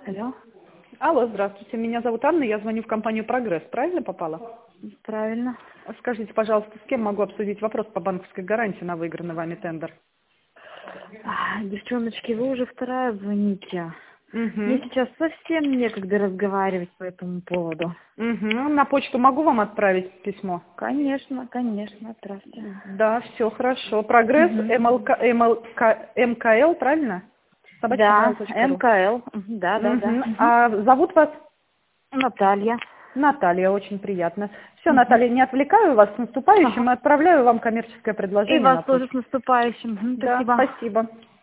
Алло, Алло, здравствуйте. Меня зовут Анна, я звоню в компанию «Прогресс». Правильно попала? правильно. Скажите, пожалуйста, с кем могу обсудить вопрос по банковской гарантии на выигранный вами тендер? Девчоночки, вы уже вторая звоните. Мне Угу. сейчас совсем некогда разговаривать по этому поводу. Угу. На почту могу вам отправить письмо? Конечно, конечно, отправьте. Да, все хорошо. «Прогресс», Мгм. МКЛ, правильно? Да, @mail.ru. МКЛ. Да. Угу. Мгм. А зовут вас? Наталья. Наталья, очень приятно. Все, Мгм. Наталья, не отвлекаю вас с наступающим Ага. и отправляю вам коммерческое И предложение вас на тоже с почту. наступающим. Да, Спасибо. спасибо.